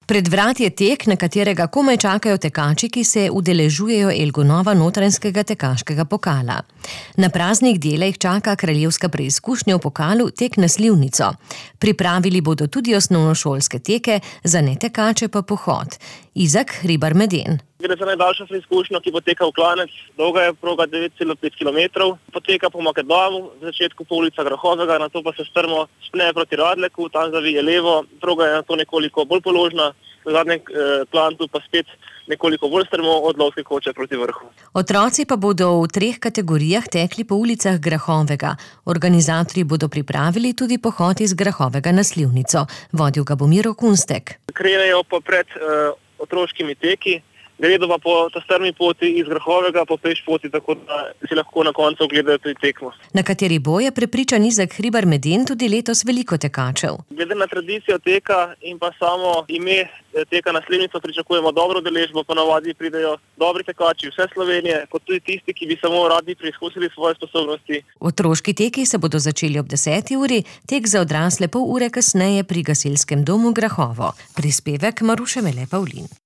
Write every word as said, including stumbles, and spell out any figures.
Pred vrati je tek, na katerega komaj čakajo tekači, ki se udeležujejo Elgonova notranjskega tekaškega pokala. Na praznih delih jih čaka kraljevska preizkušnja v pokalu tek na Slivnico. Pripravili bodo tudi osnovnošolske teke, za netekače pa pohod. Izak Hribar-Meden. Gre za najdaljšo preizkušnjo, ki poteka v klanec. Dolga je proga devet celih pet kilometrov. Poteka po Makedovu, v začetku po ulica Grahovega, nato pa se strmo spne proti Radleku, tam zavije levo. Proga je nato nekoliko bolj položna, v zadnjem eh, klantu pa spet nekoliko bolj strmo od Lovske koče proti vrhu. Otroci pa bodo v treh kategorijah tekli po ulicah Grahovega. Organizatorji bodo pripravili tudi pohod iz Grahovega na Slivnico. Vodil ga bo Miro Kunstek. Krenejo pa pred eh, otroškimi teki, gredo pa po ta strmi poti iz Grahovega po peš poti, tako da si lahko na koncu ogledajo tudi tekmo. Na kateri bo, je prepričan Izak Hribar-Meden, tudi letos veliko tekačev. Glede na tradicijo teka in pa samo ime teka na Slivnico pričakujemo dobro udeležbo, ponavadi pridejo dobri tekači vse Slovenije, kot tudi tisti, ki bi samo radi preizkusili svoje sposobnosti. Otroški teki se bodo začeli ob deseti uri, tek za odrasle pol ure kasneje pri gasilskem domu Grahovo. Prispevek Maruše Mele Pavlin.